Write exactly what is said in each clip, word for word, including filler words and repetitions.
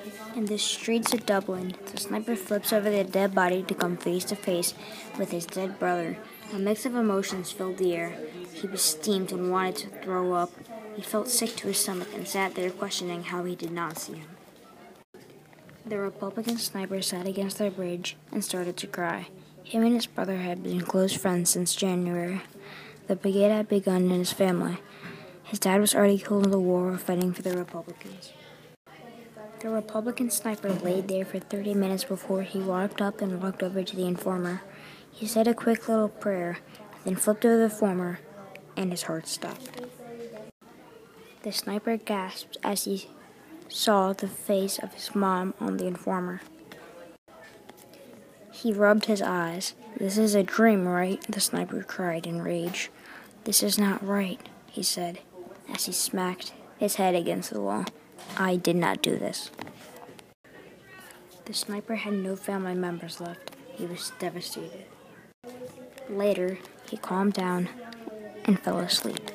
In the streets of Dublin, the sniper flips over the dead body to come face to face with his dead brother. A mix of emotions filled the air. He was steamed and wanted to throw up. He felt sick to his stomach and sat there questioning how he did not see him. The Republican sniper sat against the bridge and started to cry. Him and his brother had been close friends since January. The brigade had begun in his family. His dad was already killed in the war fighting for the Republicans. The Republican sniper laid there for thirty minutes before he walked up and walked over to the informer. He said a quick little prayer, then flipped over the informer, and his heart stopped. The sniper gasped as he saw the face of his mom on the informer. He rubbed his eyes. "This is a dream, right?" the sniper cried in rage. "This is not right," he said, as he smacked his head against the wall. "I did not do this." The sniper had no family members left. He was devastated. Later, he calmed down and fell asleep.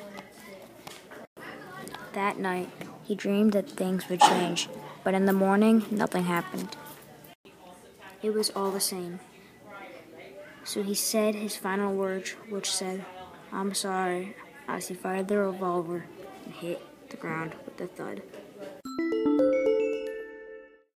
That night, he dreamed that things would change, but in the morning, nothing happened. It was all the same. So he said his final words, which said, "I'm sorry," as he fired the revolver and hit the ground with a thud.